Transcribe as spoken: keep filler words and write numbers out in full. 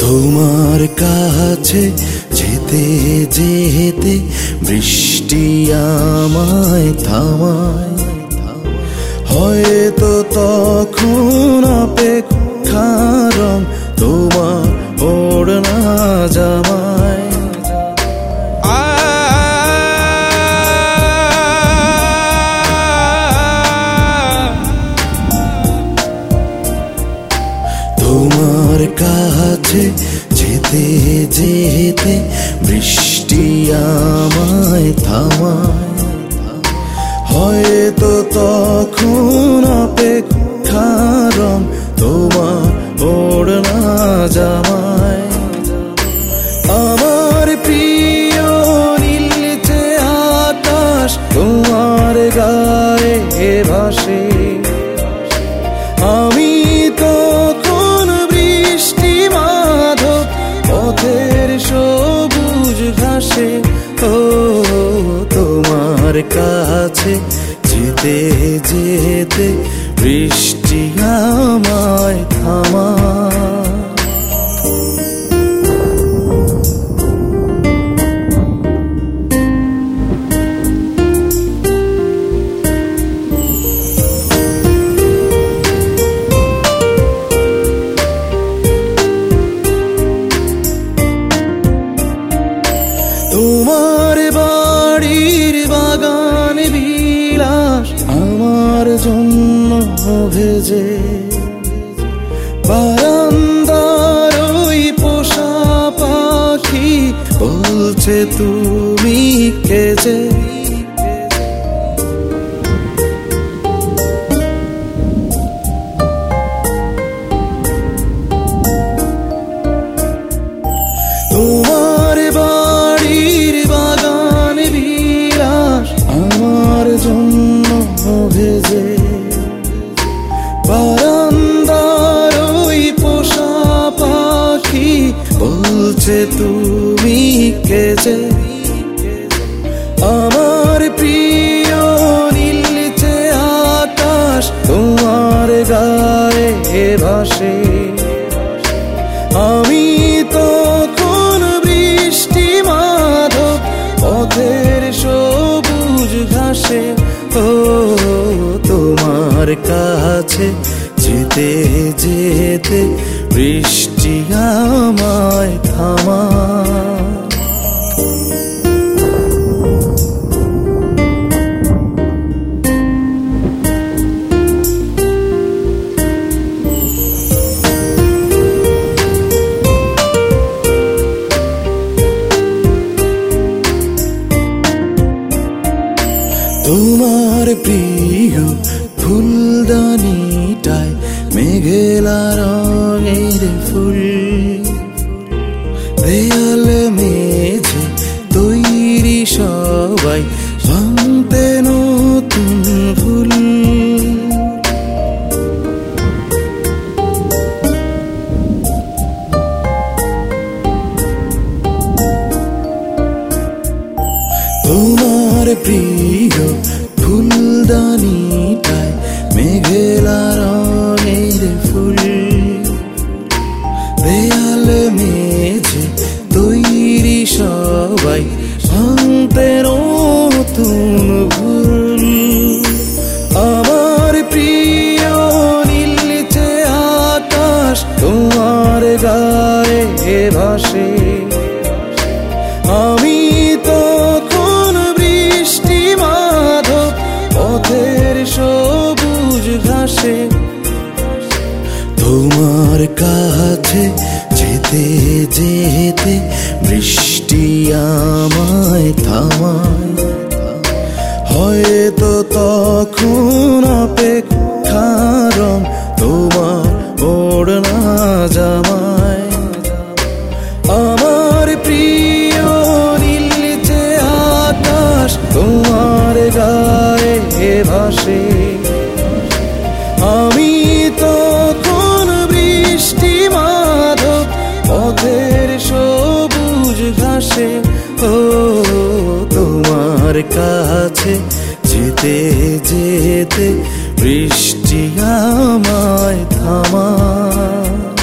তোমার কাছে যেতে যেতে বৃষ্টি আমায় থামায়, হয়তো তখন অপেক্ষার রং তোমার ওড়না জামায়। তোমার কাছে যেতে যেতে বৃষ্টি আমায় থামায়, হয়তো তখন অপেক্ষার রং তোমার ওড়না জামায়। আমার প্রিয় নীলচে আকাশ তোমার গায়ে ভাসে, আমি তখন বৃষ্টি মাধব পথের সবুজ ঘাসে। ও তোমার কাছে যেতে যেতে বৃষ্টি আমায় থামায়। তোমার বাড়ির বাগান বিলাস আমার জন্য ভেজে, বারান্দার ওই পোষা পাখি বলছে তুমি কে যে। তোমার বাড়ির বাগান বিলাস আমার জন্য ভেজে, বারান্দার ওই পোষা পাখি বলছে তুমি কে যে। আমার প্রিয় নীলচে আকাশ তোমার গায়ে ভাসে, আমি তখন বৃষ্টি মাধব পথের সবুজ ঘাসে। ও তোমার কাছে যেতে যেতে বৃষ্টি আমায় থামায়। তোমার প্রিয় ফুলদানিটায় মেঘেলা রঙের ফুল, দেয়াল মেঝে তৈরি সবাই ভাঙতে নতুন ফুল। তোমার প্রিয় ফুলদানিটায় মেঘেলা রঙের ফুল, দেয়াল মেঝে তৈরি সবাই ভাঙতে নতুন ফুল। আমার প্রিয় নীলচে আকাশ তোমার গায়ে ভাসে, আমি তখন বৃষ্টি মাধব পথের সবুজ ঘাসে। তোমার কাছে যেতে যেতে বৃষ্টি আমায় থামায়, হয়তো তখন অপেক্ষার রং তোমার ওড়না জামায়। আমার প্রিয় নীলচে আকাশ তোমার গায়ে ভাসে, আমি তখন বৃষ্টি মাধব পথের সবুজ ঘাসে। ও তোমার কাছে যেতে যেতে বৃষ্টি আমায় থামায়।